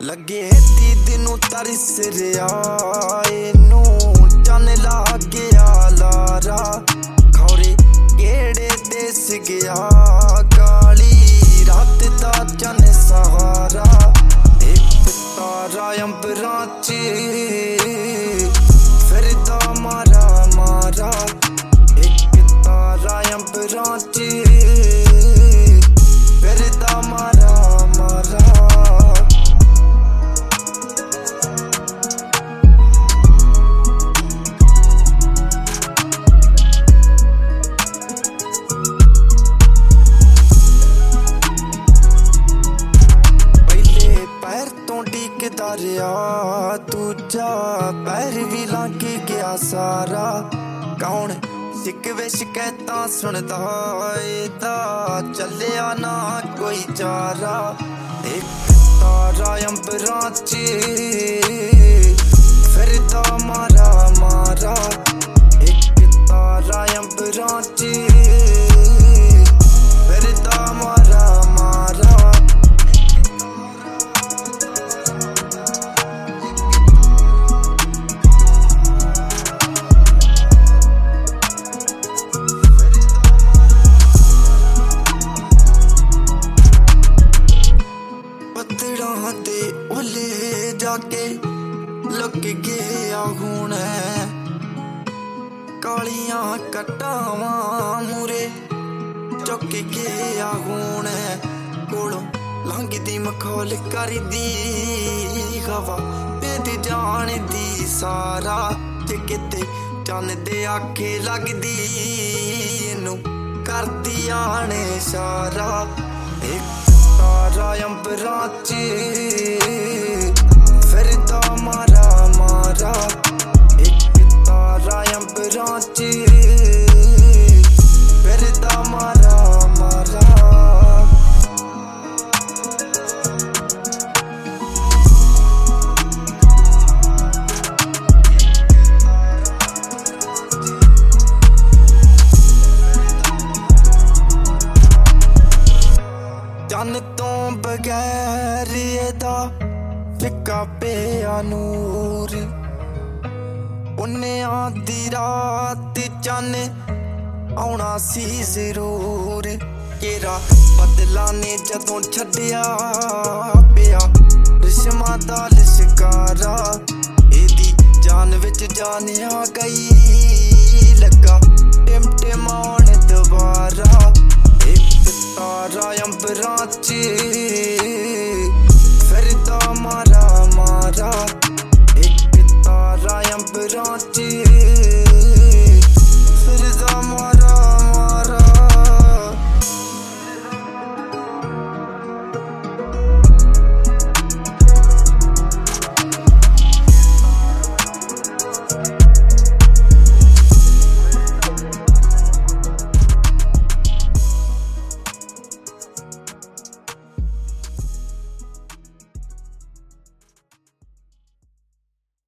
लगे दीद नू तरस रिया इनू चन लग गया लारा खौरे केड़े देस गया काली रात दा चन सहारा एक तारा अंबरां च फिरदा मारा मारा एक तारा अंबरां च फिरदा मारा मारा तारिया दूजा पैर भी लंघ गया सारा कौन शिकवे शिकैतां सुनदा एदा चलिया ना कोई चारा एक तारा अंबरां च फिरदा मारा मारा एक तारा अंबरां च फिरदा मारा मारा दे ओले जाके लुक गया हुण कालियां कटावां मुरे चुक गया हुण कोलों लंघदी मखौल करदी हवा बेद जान दी सारा ते किते चन दे आखे लगदी इनू करदी आने सारा एक तारा अंबरां च फिरदा मारा मारा एक तारा अंबरां च फिरदा मारा मारा चन तो बगैर एदा फिक्का पिया नूर उन्हें आधी रात चन आउणा सी जरूर केरा बदला ने जदों छड्डिया पिया रिश्मा दा लिशकारा एदी जान विच जान आ गई लगा